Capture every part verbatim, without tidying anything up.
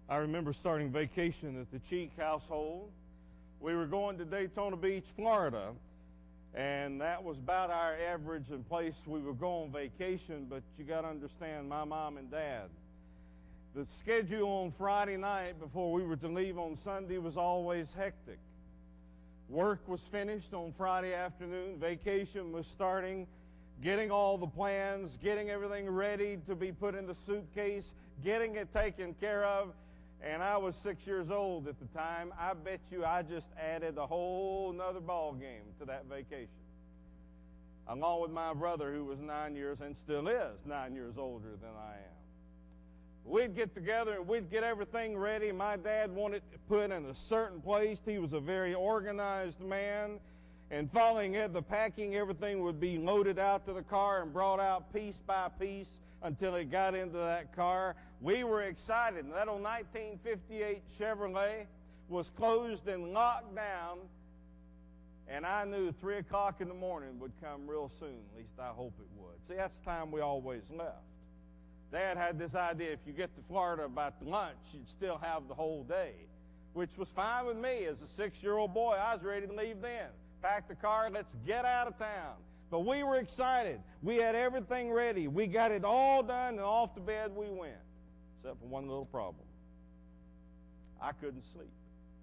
I remember starting vacation at the Cheek household. We were going to Daytona Beach, Florida, and that was about our average and place we would go on vacation, but you got to understand, my mom and dad, the schedule on Friday night before we were to leave on Sunday was always hectic. Work was finished on Friday afternoon, vacation was starting, getting all the plans, getting everything ready to be put in the suitcase, getting it taken care of. And I was six years old at the time. I bet you I just added a whole nother ball game to that vacation. Along with my brother, who was nine years and still is nine years older than I am. We'd get together and we'd get everything ready. My dad wanted it put in a certain place. He was a very organized man. And following it, the packing, everything would be loaded out to the car and brought out piece by piece until it got into that car. We were excited. And that old nineteen fifty-eight Chevrolet was closed and locked down. And I knew three o'clock in the morning would come real soon. At least I hope it would. See, that's the time we always left. Dad had this idea, if you get to Florida about lunch, you'd still have the whole day, which was fine with me. As a six-year-old boy, I was ready to leave then. Pack the car, let's get out of town. But we were excited. We had everything ready. We got it all done, and off to bed we went, except for one little problem. I couldn't sleep.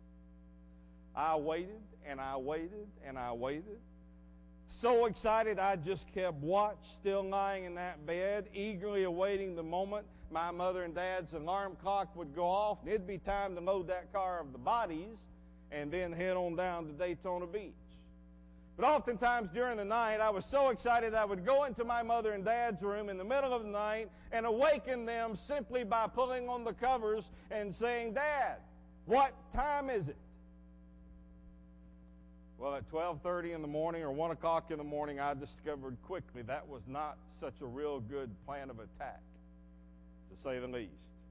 I waited, and I waited, and I waited. So excited, I just kept watch, still lying in that bed, eagerly awaiting the moment my mother and dad's alarm clock would go off, and it'd be time to load that car of the bodies and then head on down to Daytona Beach. But oftentimes during the night, I was so excited I would go into my mother and dad's room in the middle of the night and awaken them simply by pulling on the covers and saying, "Dad, what time is it?" Well, at twelve thirty in the morning or one o'clock in the morning, I discovered quickly that was not such a real good plan of attack, to say the least.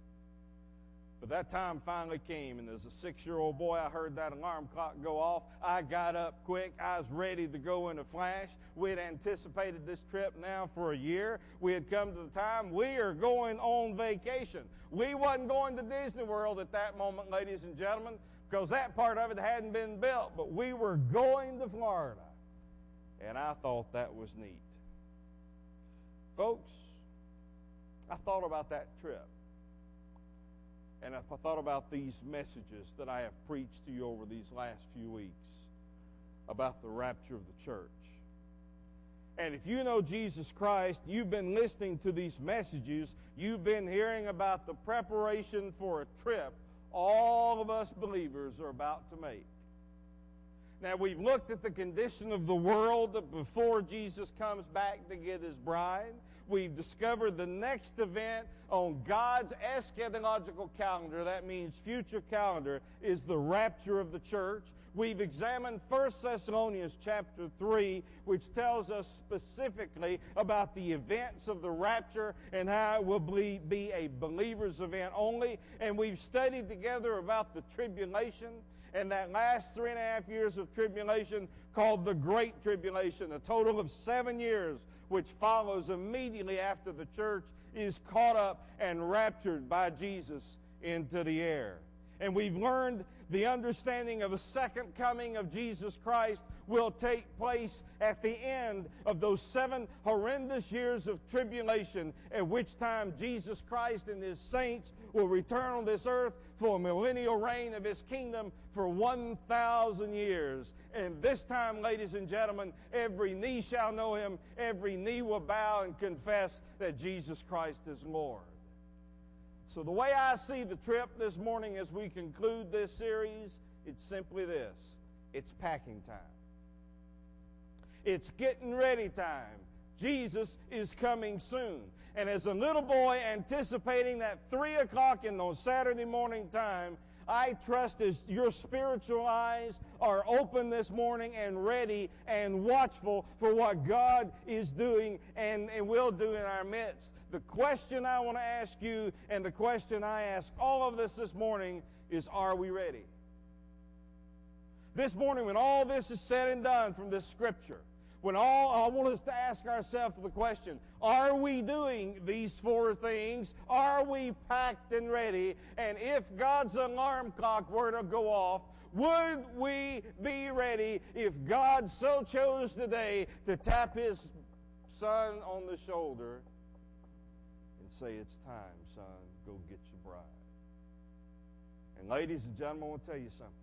But that time finally came, and as a six-year-old boy, I heard that alarm clock go off. I got up quick. I was ready to go in a flash. We had anticipated this trip now for a year. We had come to the time we are going on vacation. We wasn't going to Disney World at that moment, ladies and gentlemen, because that part of it hadn't been built, but we were going to Florida, and I thought that was neat. Folks, I thought about that trip, and I thought about these messages that I have preached to you over these last few weeks about the rapture of the church. And if you know Jesus Christ, you've been listening to these messages, you've been hearing about the preparation for a trip all of us believers are about to make. Now, we've looked at the condition of the world before Jesus comes back to get his bride. We've discovered the next event on God's eschatological calendar, that means future calendar, is the rapture of the church. We've examined First Thessalonians chapter three, which tells us specifically about the events of the rapture and how it will be, be a believer's event only. And we've studied together about the tribulation and that last three and a half years of tribulation called the Great Tribulation, a total of seven years, which follows immediately after the church is caught up and raptured by Jesus into the air. And we've learned the understanding of a second coming of Jesus Christ will take place at the end of those seven horrendous years of tribulation, at which time Jesus Christ and his saints will return on this earth for a millennial reign of his kingdom for one thousand years. And this time, ladies and gentlemen, every knee shall know him, every knee will bow and confess that Jesus Christ is Lord. So the way I see the trip this morning as we conclude this series, it's simply this. It's packing time. It's getting ready time. Jesus is coming soon. And as a little boy anticipating that three o'clock in the Saturday morning time, I trust as your spiritual eyes are open this morning and ready and watchful for what God is doing and, and will do in our midst. The question I want to ask you, and the question I ask all of us this morning, is, are we ready? This morning, when all this is said and done from this scripture, When all, I want us to ask ourselves the question, are we doing these four things? Are we packed and ready? And if God's alarm clock were to go off, would we be ready if God so chose today to tap His son on the shoulder and say, it's time, son, go get your bride? And ladies and gentlemen, I want to tell you something.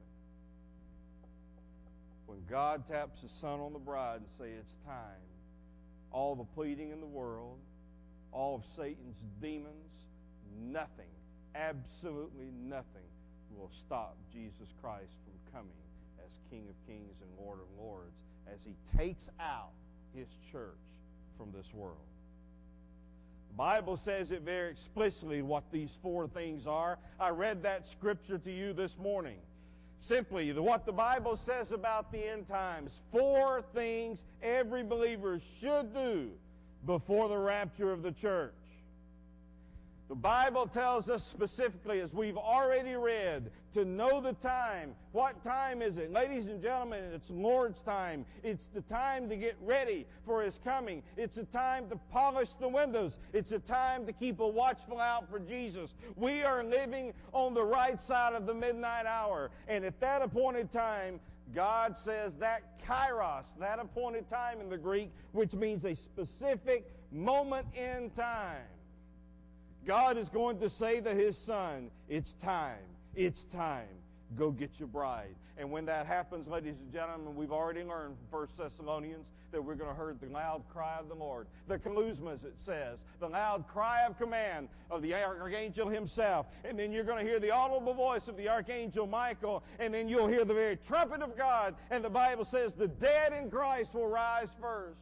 When God taps His son on the bride and say, it's time, all the pleading in the world, all of Satan's demons, nothing, absolutely nothing will stop Jesus Christ from coming as King of Kings and Lord of Lords as He takes out His church from this world. The Bible says it very explicitly what these four things are. I read that scripture to you this morning. Simply, what the Bible says about the end times. Four things every believer should do before the rapture of the church. The Bible tells us specifically, as we've already read, to know the time. What time is it? Ladies and gentlemen, it's Lord's time. It's the time to get ready for His coming. It's a time to polish the windows. It's a time to keep a watchful eye for Jesus. We are living on the right side of the midnight hour. And at that appointed time, God says that kairos, that appointed time in the Greek, which means a specific moment in time, God is going to say to His son, it's time, it's time, go get your bride. And when that happens, ladies and gentlemen, we've already learned from First Thessalonians that we're going to hear the loud cry of the Lord. The chalusmas, it says, the loud cry of command of the archangel himself. And then you're going to hear the audible voice of the archangel Michael, and then you'll hear the very trumpet of God. And the Bible says the dead in Christ will rise first.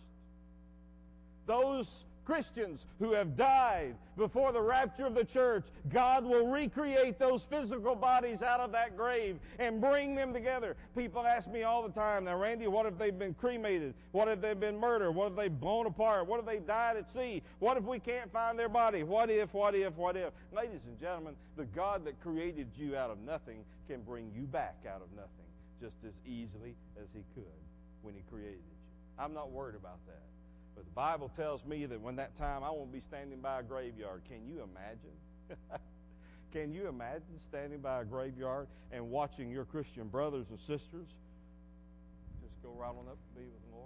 Those Christians who have died before the rapture of the church, God will recreate those physical bodies out of that grave and bring them together. People ask me all the time, now Randy, what if they've been cremated? What if they've been murdered? What if they've blown apart? What if they died at sea? What if we can't find their body? What if, what if, what if? Ladies and gentlemen, the God that created you out of nothing can bring you back out of nothing just as easily as He could when He created you. I'm not worried about that. But the Bible tells me that when that time, I won't be standing by a graveyard. Can you imagine? Can you imagine standing by a graveyard and watching your Christian brothers and sisters just go right on up to be with the Lord?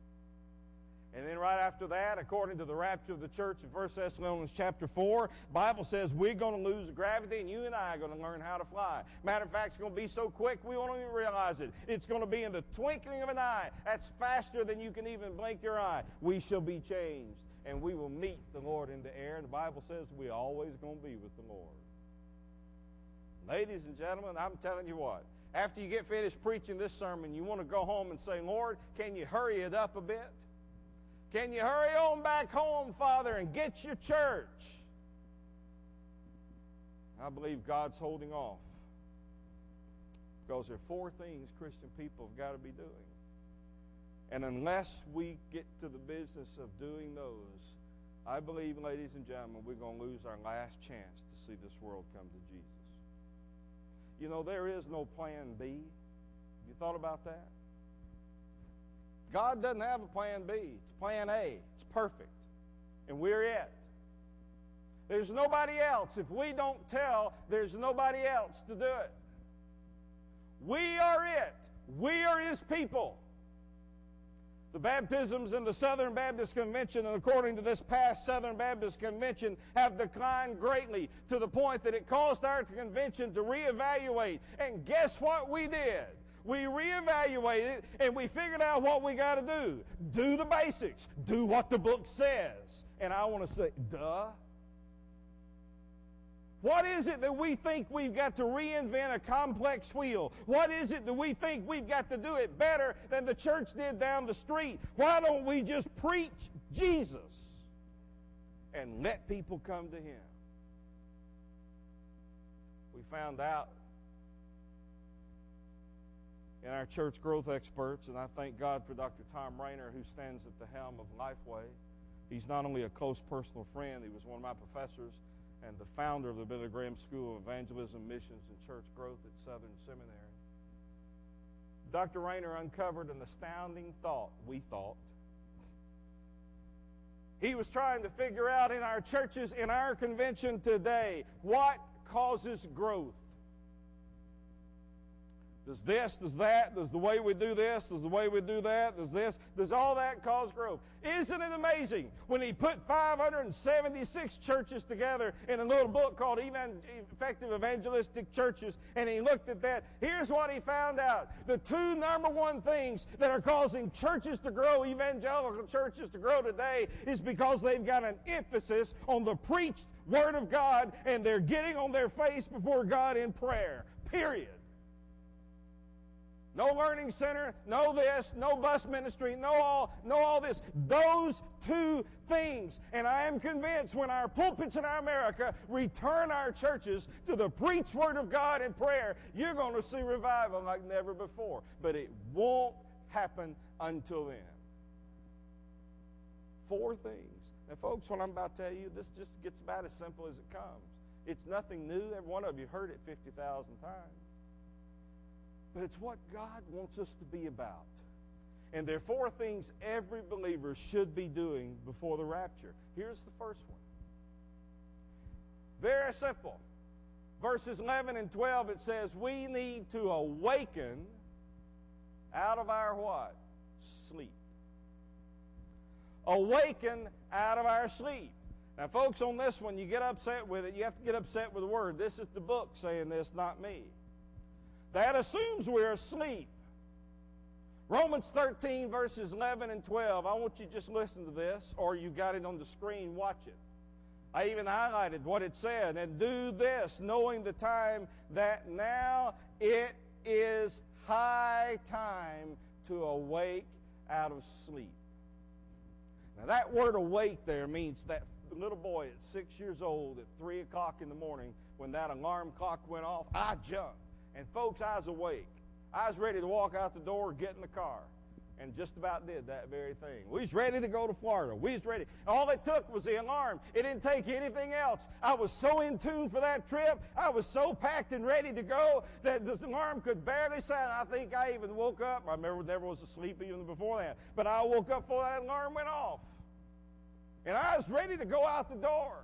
And then right after that, according to the rapture of the church in First Thessalonians chapter four, the Bible says we're going to lose gravity and you and I are going to learn how to fly. Matter of fact, it's going to be so quick we won't even realize it. It's going to be in the twinkling of an eye. That's faster than you can even blink your eye. We shall be changed and we will meet the Lord in the air. And the Bible says we're always going to be with the Lord. Ladies and gentlemen, I'm telling you what, after you get finished preaching this sermon, you want to go home and say, Lord, can you hurry it up a bit? Can you hurry on back home, Father, and get your church? I believe God's holding off because there are four things Christian people have got to be doing. And unless we get to the business of doing those, I believe, ladies and gentlemen, we're going to lose our last chance to see this world come to Jesus. You know, there is no plan B. Have you thought about that? God doesn't have a plan B. It's plan A. It's perfect. And we're it. There's nobody else. If we don't tell, there's nobody else to do it. We are it. We are His people. The baptisms in the Southern Baptist Convention, and according to this past Southern Baptist Convention, have declined greatly to the point that it caused our convention to reevaluate. And guess what we did? We reevaluated and we figured out what we got to do. Do the basics. Do what the book says. And I want to say, duh. What is it that we think we've got to reinvent a complex wheel? What is it that we think we've got to do it better than the church did down the street? Why don't we just preach Jesus and let people come to Him? We found out in our church growth experts, and I thank God for Doctor Tom Rayner, who stands at the helm of Lifeway. He's not only a close personal friend, he was one of my professors and the founder of the Billy Graham School of Evangelism, Missions, and Church Growth at Southern Seminary. Doctor Rayner uncovered an astounding thought, we thought, He was trying to figure out in our churches, in our convention today, what causes growth. Does this, does that, does the way we do this, does the way we do that, does this, does all that cause growth? Isn't it amazing when he put five hundred seventy-six churches together in a little book called Effective Evangelistic Churches, and he looked at that? Here's what he found out. The two number one things that are causing churches to grow, evangelical churches to grow today, is because they've got an emphasis on the preached Word of God, and they're getting on their face before God in prayer, period. No learning center, no this, no bus ministry, no all, no all this. Those two things. And I am convinced when our pulpits in America return our churches to the preached Word of God in prayer, you're going to see revival like never before. But it won't happen until then. Four things. Now, folks, what I'm about to tell you, this just gets about as simple as it comes. It's nothing new. Every one of you heard it fifty thousand times. But it's what God wants us to be about. And there are four things every believer should be doing before the rapture. Here's the first one. Very simple. Verses eleven and twelve, it says, we need to awaken out of our what? Sleep. Awaken out of our sleep. Now, folks, on this one, you get upset with it. You have to get upset with the Word. This is the book saying this, not me. That assumes we're asleep. Romans thirteen, verses eleven and twelve. I want you to just listen to this, or you got it on the screen, watch it. I even highlighted what it said. And do this, knowing the time that now it is high time to awake out of sleep. Now that word awake there means that little boy at six years old at three o'clock in the morning, when that alarm clock went off, I jumped. And folks, I was awake. I was ready to walk out the door, get in the car, and just about did that very thing. We was ready to go to Florida. We was ready. All it took was the alarm. It didn't take anything else. I was so in tune for that trip. I was so packed and ready to go that the alarm could barely sound. I think I even woke up. I remember never was asleep even before that. But I woke up before that alarm went off. And I was ready to go out the door.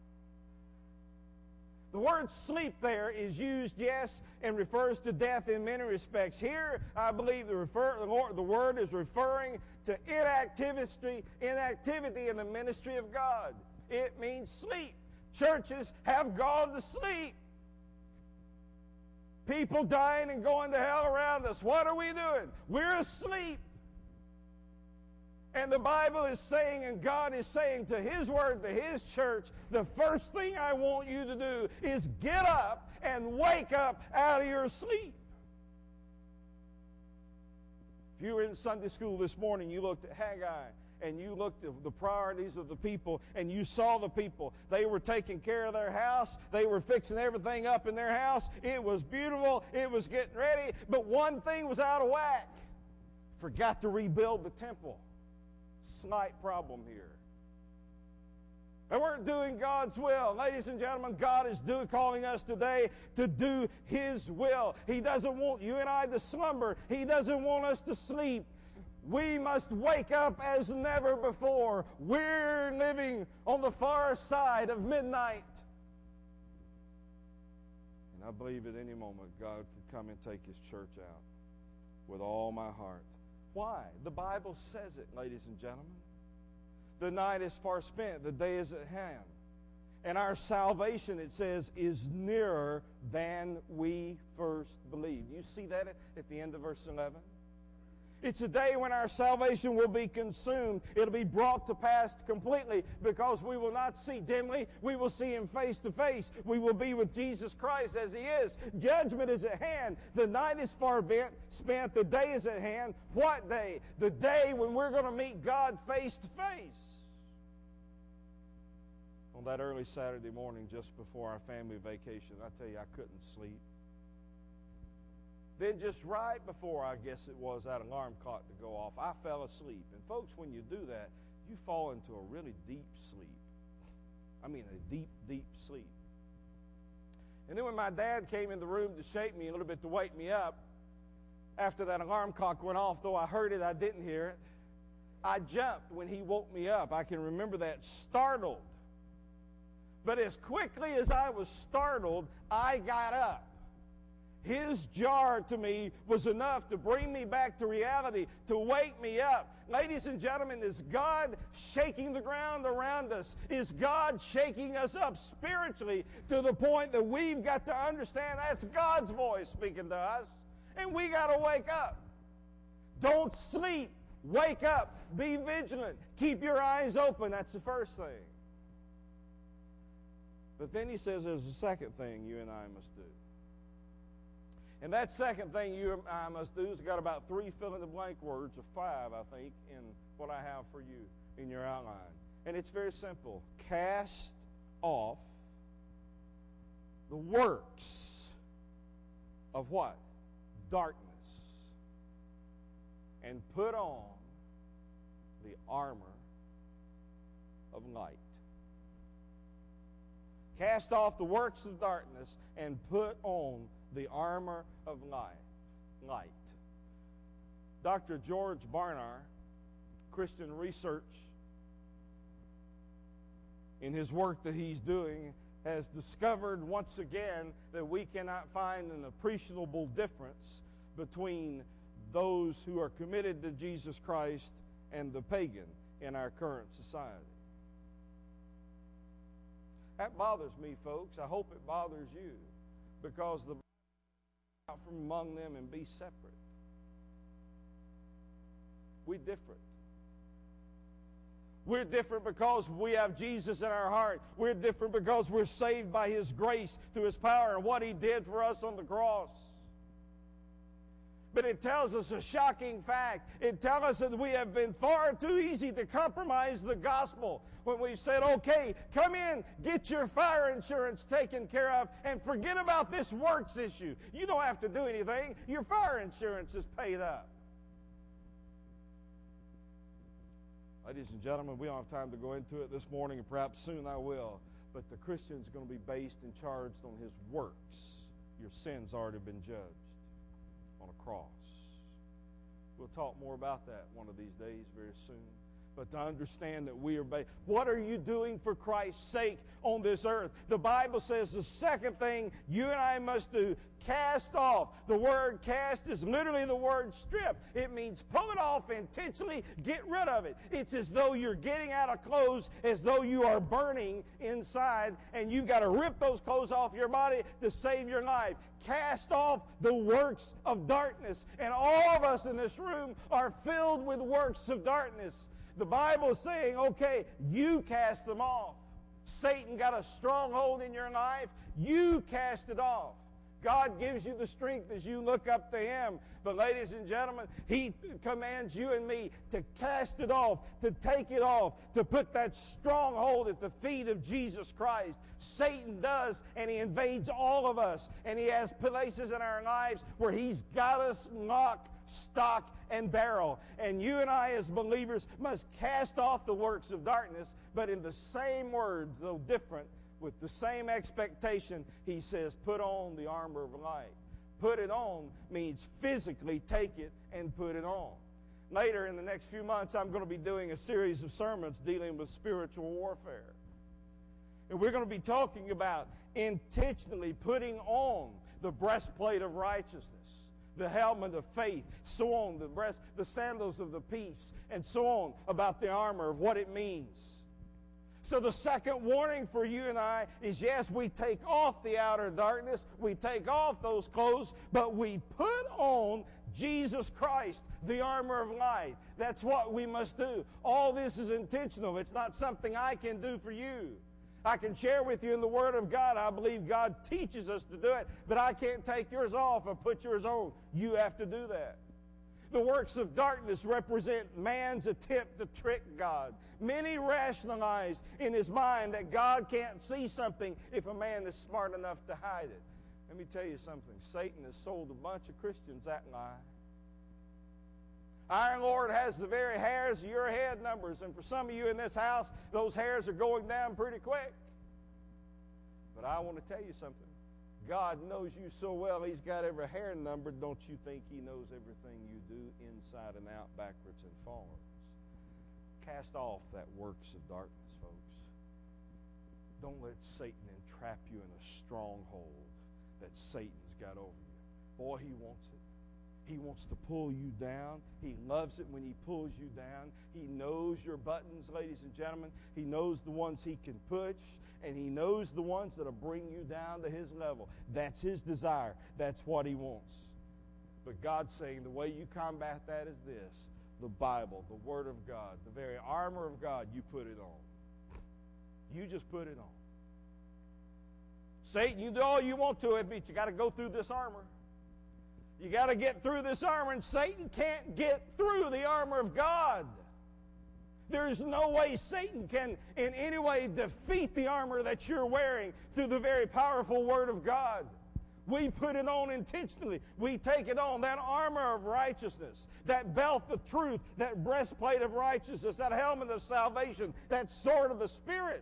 The word sleep there is used, yes, and refers to death in many respects. Here, I believe the, refer, the, Lord, the word is referring to inactivity, inactivity in the ministry of God. It means sleep. Churches have gone to sleep. People dying and going to hell around us. What are we doing? We're asleep. And the Bible is saying, and God is saying to His Word, to His church, the first thing I want you to do is get up and wake up out of your sleep. If you were in Sunday school this morning, you looked at Haggai, and you looked at the priorities of the people, and you saw the people. They were taking care of their house. They were fixing everything up in their house. It was beautiful. It was getting ready. But one thing was out of whack. Forgot to rebuild the temple. Slight problem here. They weren't doing God's will. Ladies and gentlemen, God is do, calling us today to do His will. He doesn't want you and I to slumber. He doesn't want us to sleep. We must wake up as never before. We're living on the far side of midnight. And I believe at any moment God could come and take His church out with all my heart. Why? The Bible says it, ladies and gentlemen. The night is far spent, the day is at hand. And our salvation, it says, is nearer than we first believed. You see that at the end of verse eleven? It's a day when our salvation will be consumed. It'll be brought to pass completely, because we will not see dimly. We will see Him face to face. We will be with Jesus Christ as He is. Judgment is at hand. The night is far spent. The day is at hand. What day? The day when we're going to meet God face to face. On that early Saturday morning, just before our family vacation, I tell you, I couldn't sleep. Then just right before, I guess it was, that alarm clock to go off, I fell asleep. And folks, when you do that, you fall into a really deep sleep. I mean a deep, deep sleep. And then when my dad came in the room to shake me a little bit to wake me up, after that alarm clock went off, though I heard it, I didn't hear it. I jumped when he woke me up. I can remember that, startled. But as quickly as I was startled, I got up. His jar to me was enough to bring me back to reality, to wake me up. Ladies and gentlemen, is God shaking the ground around us? Is God shaking us up spiritually to the point that we've got to understand that's God's voice speaking to us, and we got to wake up. Don't sleep. Wake up. Be vigilant. Keep your eyes open. That's the first thing. But then he says there's a second thing you and I must do. And that second thing you and I must do has got about three fill-in-the-blank words, or five, I think, in what I have for you in your outline. And it's very simple. Cast off the works of what? Darkness. And put on the armor of light. Cast off the works of darkness and put on the armor of light. Light. Doctor George Barnard, Christian Research, in his work that he's doing, has discovered once again that we cannot find an appreciable difference between those who are committed to Jesus Christ and the pagan in our current society. That bothers me, folks. I hope it bothers you, because the out from among them and be separate. We're different. We're different because we have Jesus in our heart. We're different because we're saved by His grace through His power and what He did for us on the cross. But it tells us a shocking fact. It tells us that we have been far too easy to compromise the gospel when we've said, okay, come in, get your fire insurance taken care of, and forget about this works issue. You don't have to do anything. Your fire insurance is paid up. Ladies and gentlemen, we don't have time to go into it this morning, and perhaps soon I will. But the Christian is going to be based and charged on his works. Your sin's already been judged on a cross. We'll talk more about that one of these days very soon. But to understand that we are based. What are you doing for Christ's sake on this earth? The Bible says the second thing you and I must do, cast off. The word cast is literally the word strip. It means pull it off intentionally, get rid of it. It's as though you're getting out of clothes, as though you are burning inside, and you've got to rip those clothes off your body to save your life. Cast off the works of darkness. And all of us in this room are filled with works of darkness. The Bible is saying, okay, you cast them off. Satan got a stronghold in your life. You cast it off. God gives you the strength as you look up to Him. But ladies and gentlemen, He commands you and me to cast it off, to take it off, to put that stronghold at the feet of Jesus Christ. Satan does, and he invades all of us. And he has places in our lives where he's got us locked, stock, and barrel. And you and I as believers must cast off the works of darkness, but in the same words, though different, with the same expectation, he says, put on the armor of light. Put it on means physically take it and put it on. Later in the next few months, I'm going to be doing a series of sermons dealing with spiritual warfare. And we're going to be talking about intentionally putting on the breastplate of righteousness, the helmet of faith, so on, the breast, the sandals of the peace, and so on, about the armor of what it means. So the second warning for you and I is, yes, we take off the outer darkness, we take off those clothes, but we put on Jesus Christ, the armor of light. That's what we must do. All this is intentional. It's not something I can do for you. I can share with you in the Word of God. I believe God teaches us to do it, but I can't take yours off or put yours on. You have to do that. The works of darkness represent man's attempt to trick God. Many rationalize in his mind that God can't see something if a man is smart enough to hide it. Let me tell you something. Satan has sold a bunch of Christians that lie. Our Lord has the very hairs of your head numbers, and for some of you in this house, those hairs are going down pretty quick. But I want to tell you something. God knows you so well, He's got every hair numbered. Don't you think He knows everything you do inside and out, backwards and forwards? Cast off that works of darkness, folks. Don't let Satan entrap you in a stronghold that Satan's got over you. Boy, he wants it. He wants to pull you down. He loves it when he pulls you down. He knows your buttons, ladies and gentlemen. He knows the ones he can push, and he knows the ones that'll bring you down to his level. That's his desire. That's what he wants. But God's saying the way you combat that is this: the Bible, the Word of God, the very armor of God, you put it on. You just put it on. Satan, you do all you want to it, but you got to go through this armor. You got to get through this armor, and Satan can't get through the armor of God. There's no way Satan can in any way defeat the armor that you're wearing through the very powerful Word of God. We put it on intentionally. We take it on, that armor of righteousness, that belt of truth, that breastplate of righteousness, that helmet of salvation, that sword of the Spirit.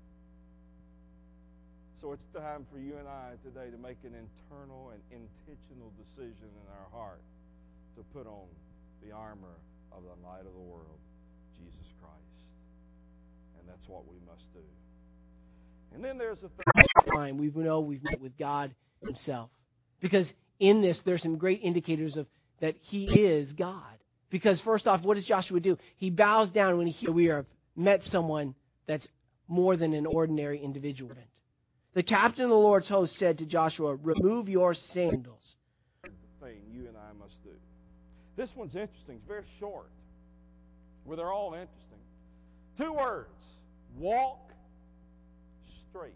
So it's time for you and I today to make an internal and intentional decision in our heart to put on the armor of the light of the world, Jesus Christ. And that's what we must do. And then there's a third time we know we've met with God himself. Because in this, there's some great indicators of that he is God. Because first off, what does Joshua do? He bows down when he hears we have met someone that's more than an ordinary individual. The captain of the Lord's host said to Joshua, remove your sandals. Thing you and I must do. This one's interesting. It's very short. Well, they're all interesting. Two words. Walk straight.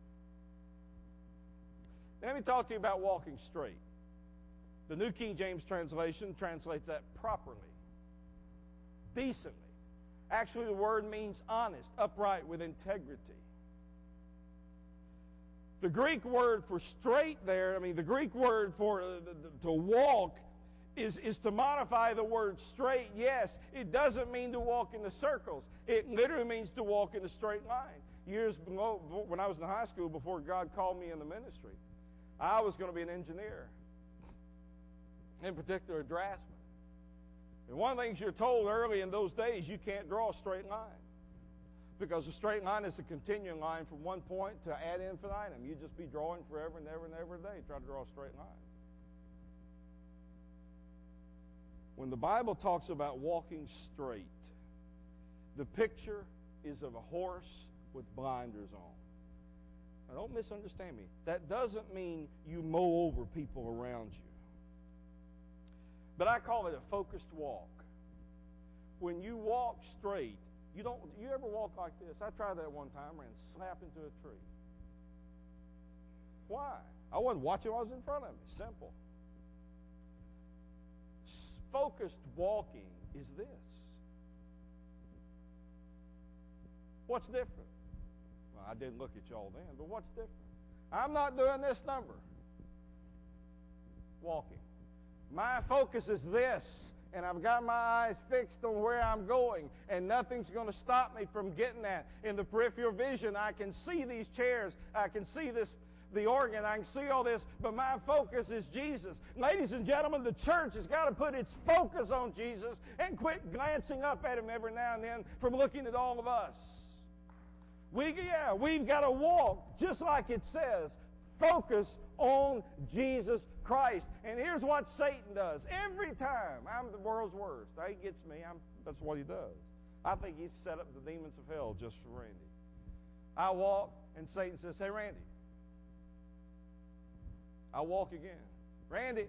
Now, let me talk to you about walking straight. The New King James translation translates that properly, decently. Actually, the word means honest, upright, with integrity. The Greek word for straight there, I mean, the Greek word for uh, the, the, to walk is, is to modify the word straight. Yes, it doesn't mean to walk in the circles. It literally means to walk in a straight line. Years below, when I was in high school, before God called me in the ministry, I was going to be an engineer, in particular a draftsman. And one of the things you're told early in those days, you can't draw a straight line. Because a straight line is a continuing line from one point to ad infinitum. You just be drawing forever and ever and ever a day. Try to draw a straight line. When the Bible talks about walking straight, the picture is of a horse with blinders on. Now, don't misunderstand me. That doesn't mean you mow over people around you. But I call it a focused walk. When you walk straight, You don't. You ever walk like this? I tried that one time, ran slap into a tree. Why? I wasn't watching what was in front of me. Simple. Focused walking is this. What's different? Well, I didn't look at y'all then, but what's different? I'm not doing this number. Walking. My focus is this. And I've got my eyes fixed on where I'm going, and nothing's going to stop me from getting that. In the peripheral vision, I can see these chairs, I can see this, the organ, I can see all this, but my focus is Jesus. Ladies and gentlemen, the church has got to put its focus on Jesus and quit glancing up at him every now and then from looking at all of us. We, yeah, we've got to walk, just like it says, focus on Jesus Christ. And here's what Satan does. Every time, I'm the world's worst. He gets me. I'm, that's what he does. I think he's set up the demons of hell just for Randy. I walk, and Satan says, hey, Randy. I walk again. Randy,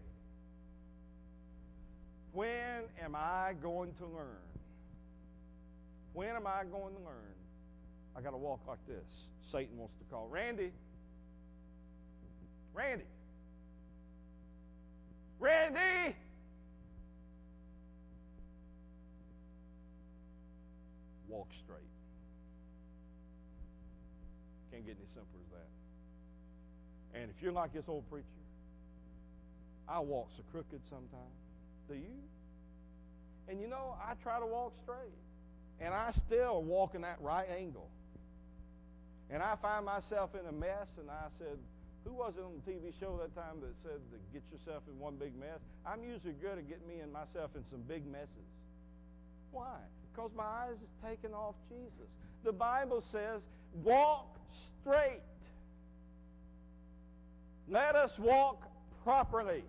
when am I going to learn? When am I going to learn? I got to walk like this. Satan wants to call. Randy. Randy. Randy! Walk straight. Can't get any simpler as that. And if you're like this old preacher, I walk so crooked sometimes. Do you? And you know, I try to walk straight. And I still walk in that right angle. And I find myself in a mess, and I said, who was it on the T V show that time that said to get yourself in one big mess? I'm usually good at getting me and myself in some big messes. Why? because my eyes is taken off Jesus. The Bible says, walk straight. Let us walk properly.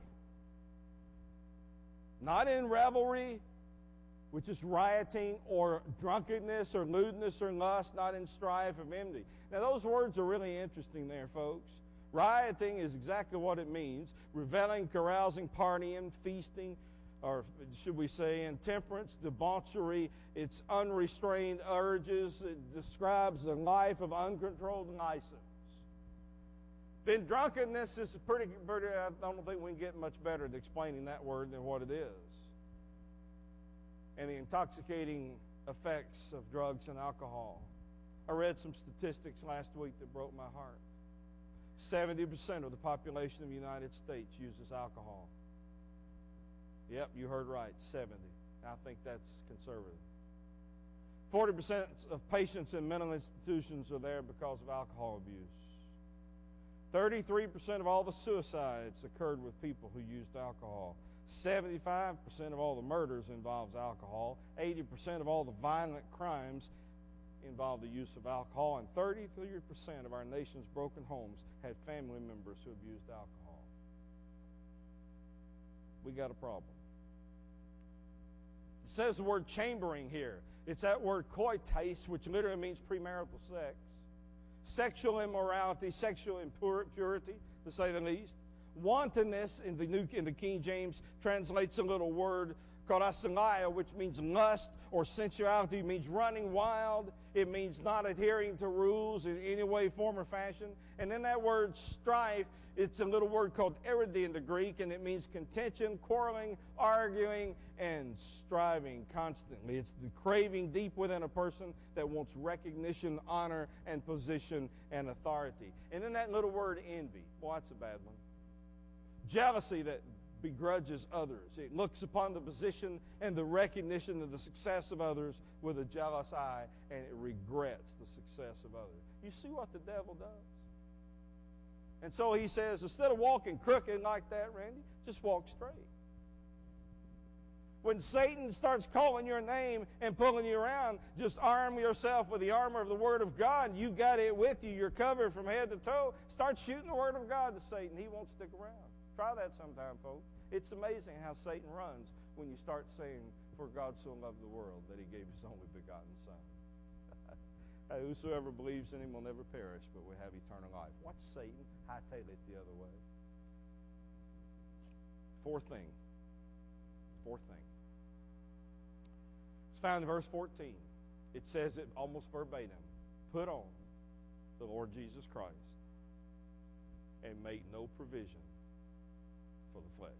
Not in revelry, which is rioting or drunkenness or lewdness or lust, not in strife of envy. Now those words are really interesting there, folks. Rioting is exactly what it means. Reveling, carousing, partying, feasting, or should we say intemperance, debauchery. It's unrestrained urges. It describes a life of uncontrolled license. Then drunkenness is pretty, pretty, I don't think we can get much better at explaining that word than what it is. And the intoxicating effects of drugs and alcohol. I read some statistics last week that broke my heart. seventy percent of the population of the United States uses alcohol. Yep, you heard right, seventy. I think that's conservative. forty percent of patients in mental institutions are there because of alcohol abuse. thirty-three percent of all the suicides occurred with people who used alcohol. seventy-five percent of all the murders involves alcohol. eighty percent of all the violent crimes involve the use of alcohol. And thirty-three percent of our nation's broken homes had family members who abused alcohol. We got a problem. It says the word chambering here. It's that word koites, which literally means premarital sex. Sexual immorality, sexual impurity, to say the least. Wantonness in the New in the King James translates a little word called asilia, which means lust or sensuality. It means running wild. It means not adhering to rules in any way, form, or fashion. And then that word strife, it's a little word called eridi in the Greek, and it means contention, quarreling, arguing, and striving constantly. It's the craving deep within a person that wants recognition, honor, and position, and authority. And then that little word envy. Boy, that's a bad one. Jealousy that begrudges others. It looks upon the position and the recognition of the success of others with a jealous eye, and it regrets the success of others. You see what the devil does? And so he says, instead of walking crooked like that, Randy, just walk straight. When Satan starts calling your name and pulling you around, just arm yourself with the armor of the Word of God. You got it with you. You're covered from head to toe. Start shooting the Word of God to Satan. He won't stick around. Try that sometime, folks. It's amazing how Satan runs when you start saying, for God so loved the world that he gave his only begotten Son. Whosoever believes in him will never perish, but will have eternal life. Watch Satan hightail it the other way. Fourth thing. Fourth thing. It's found in verse fourteen. It says it almost verbatim. Put on the Lord Jesus Christ and make no provision for the flesh.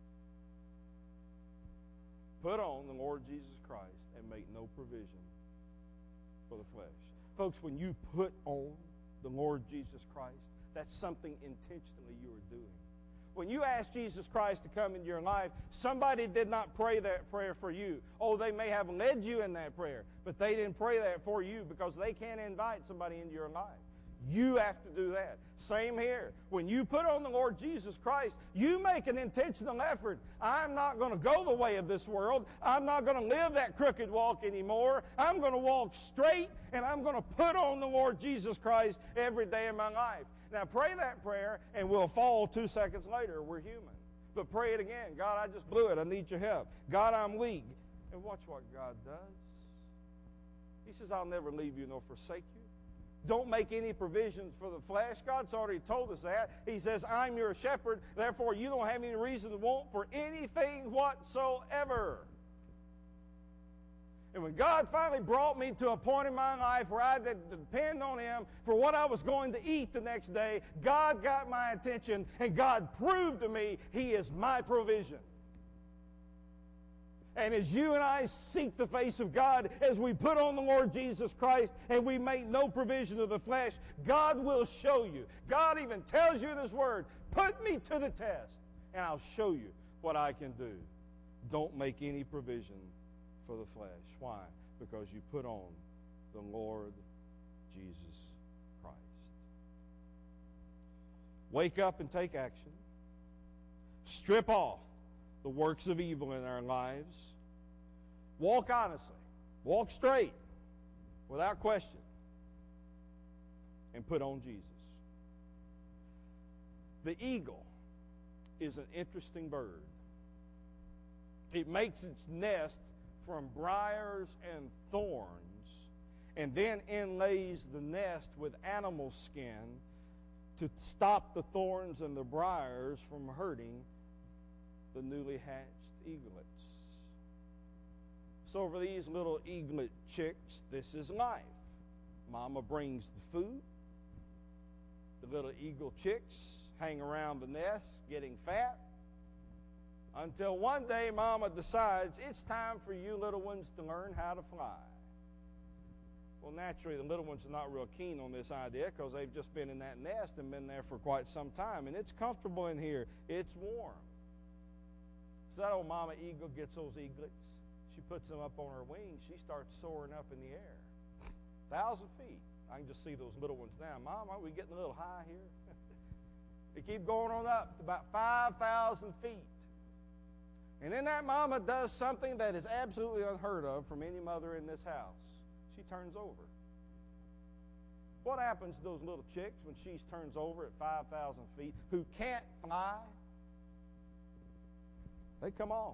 Put on the Lord Jesus Christ and make no provision for the flesh. Folks, when you put on the Lord Jesus Christ, that's something intentionally you are doing. When you ask Jesus Christ to come into your life, somebody did not pray that prayer for you. Oh, they may have led you in that prayer, but they didn't pray that for you because they can't invite somebody into your life. You have to do that. Same here. When you put on the Lord Jesus Christ, you make an intentional effort. I'm not going to go the way of this world. I'm not going to live that crooked walk anymore. I'm going to walk straight, and I'm going to put on the Lord Jesus Christ every day of my life. Now, pray that prayer, and we'll fall two seconds later. We're human. But pray it again. God, I just blew it. I need your help. God, I'm weak. And watch what God does. He says, I'll never leave you nor forsake you. Don't make any provisions for the flesh. God's already told us that. He says, I'm your shepherd. Therefore, you don't have any reason to want for anything whatsoever. And when God finally brought me to a point in my life where I had to depend on Him for what I was going to eat the next day, God got my attention, and God proved to me He is my provision. And as you and I seek the face of God, as we put on the Lord Jesus Christ and we make no provision of the flesh, God will show you. God even tells you in His Word, put me to the test, and I'll show you what I can do. Don't make any provision for the flesh. Why? Because you put on the Lord Jesus Christ. Wake up and take action. Strip off the works of evil in our lives. Walk honestly. Walk straight, without question, and put on Jesus. The eagle is an interesting bird. It makes its nest from briars and thorns, and then inlays the nest with animal skin to stop the thorns and the briars from hurting the newly hatched eaglets. So for these little eaglet chicks, this is life. Mama brings the food. The little eagle chicks hang around the nest, getting fat, until one day Mama decides it's time for you little ones to learn how to fly. Well, naturally, the little ones are not real keen on this idea because they've just been in that nest and been there for quite some time. And it's comfortable in here. It's warm. So that old mama eagle gets those eaglets. She puts them up on her wings. She starts soaring up in the air. Thousand feet. I can just see those little ones now. Mom, are we getting a little high here? They keep going on up to about five thousand feet. And then that mama does something that is absolutely unheard of from any mother in this house. She turns over. What happens to those little chicks when she turns over at five thousand feet who can't fly? They come off.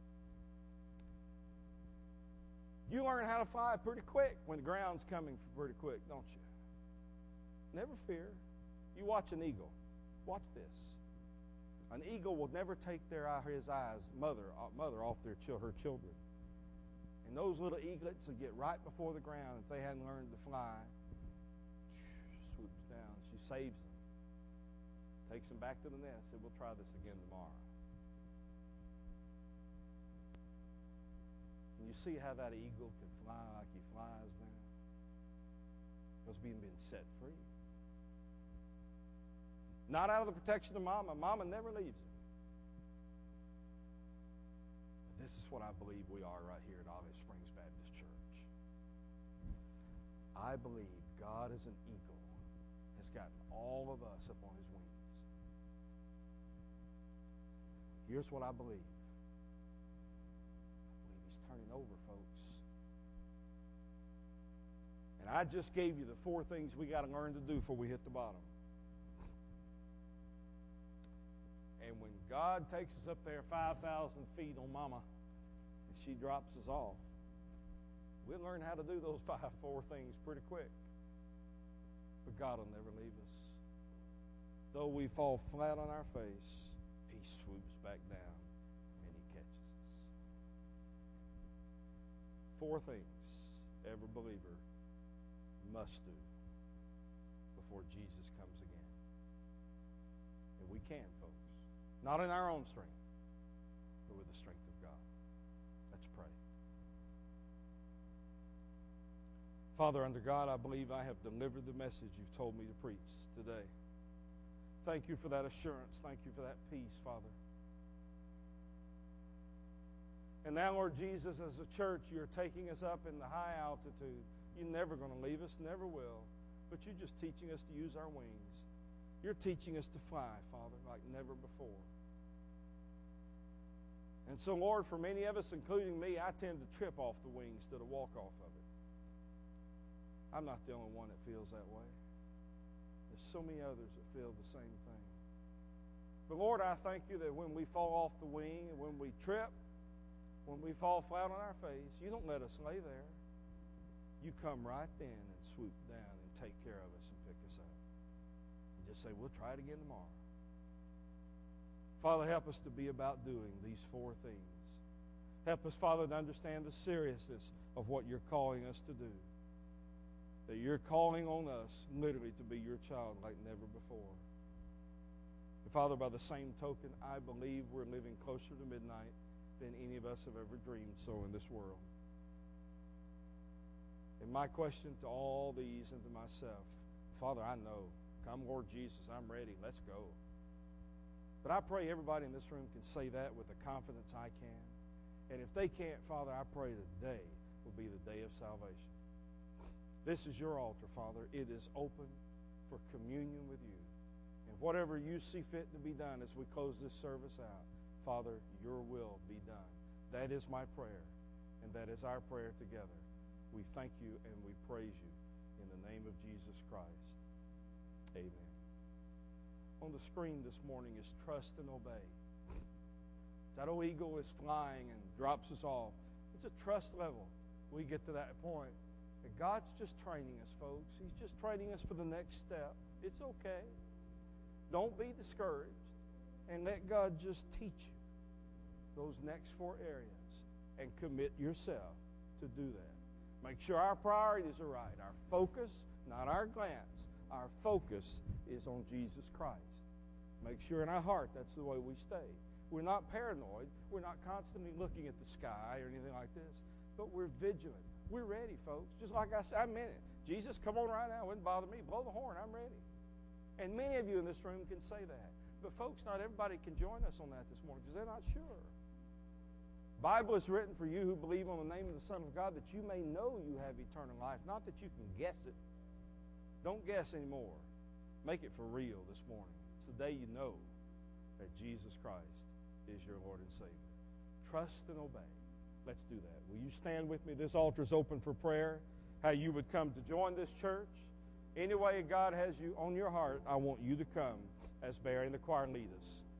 You learn how to fly pretty quick when the ground's coming pretty quick, don't you? Never fear. You watch an eagle. Watch this. An eagle will never take their his eyes, mother, mother off their her children. And those little eaglets will get right before the ground if they hadn't learned to fly. Swoops down. She saves them. Takes them back to the nest. Said, we'll try this again tomorrow. Can you see how that eagle can fly like he flies now? Because being been set free. Not out of the protection of Mama. Mama never leaves him. But this is what I believe we are right here at Olive Springs Baptist Church. I believe God as an eagle has gotten all of us up on his wings. Here's what I believe. I believe he's turning over, folks. And I just gave you the four things we got to learn to do before we hit the bottom. And when God takes us up there five thousand feet on Mama, and she drops us off, we'll learn how to do those five, four things pretty quick. But God will never leave us. Though we fall flat on our face, he swoops back down and he catches us. Four things every believer must do before Jesus comes again. And we can, folks. Not in our own strength, but with the strength of God. Let's pray. Father, under God, I believe I have delivered the message you've told me to preach today. Thank you for that assurance. Thank you for that peace, Father. And now, Lord Jesus, as a church, you're taking us up in the high altitude. You're never going to leave us, never will. But you're just teaching us to use our wings. You're teaching us to fly, Father, like never before. And so, Lord, for many of us, including me, I tend to trip off the wing instead of walk off of it. I'm not the only one that feels that way. There's so many others that feel the same thing. But, Lord, I thank you that when we fall off the wing and when we trip, when we fall flat on our face, you don't let us lay there. You come right then and swoop down and take care of us and pick us up. And just say, we'll try it again tomorrow. Father, help us to be about doing these four things. Help us, Father, to understand the seriousness of what you're calling us to do. That you're calling on us literally to be your child like never before. And Father, by the same token, I believe we're living closer to midnight than any of us have ever dreamed so in this world. And my question to all these and to myself, Father, I know. Come, Lord Jesus, I'm ready. Let's go. But I pray everybody in this room can say that with the confidence I can. And if they can't, Father, I pray today will be the day of salvation. This is your altar, Father. It is open for communion with you. And whatever you see fit to be done as we close this service out, Father, your will be done. That is my prayer, and that is our prayer together. We thank you and we praise you in the name of Jesus Christ. Amen. On the screen this morning is trust and obey. That old eagle is flying and drops us off. It's a trust level. We get to that point. And God's just training us, folks. He's just training us for the next step. It's okay. Don't be discouraged. And let God just teach you those next four areas and commit yourself to do that. Make sure our priorities are right. Our focus, not our glance. Our focus is on Jesus Christ. Make sure in our heart that's the way we stay. We're not paranoid. We're not constantly looking at the sky or anything like this. But we're vigilant. We're ready, folks. Just like I said, I meant it. Jesus, come on right now. It wouldn't bother me. Blow the horn. I'm ready. And many of you in this room can say that. But folks, not everybody can join us on that this morning because they're not sure. The Bible is written for you who believe on the name of the Son of God that you may know you have eternal life, not that you can guess it. Don't guess anymore. Make it for real this morning. It's the day you know that Jesus Christ is your Lord and Savior. Trust and obey. Let's do that. Will you stand with me? This altar is open for prayer. How you would come to join this church. Any way God has you on your heart, I want you to come as Barry and the choir lead us.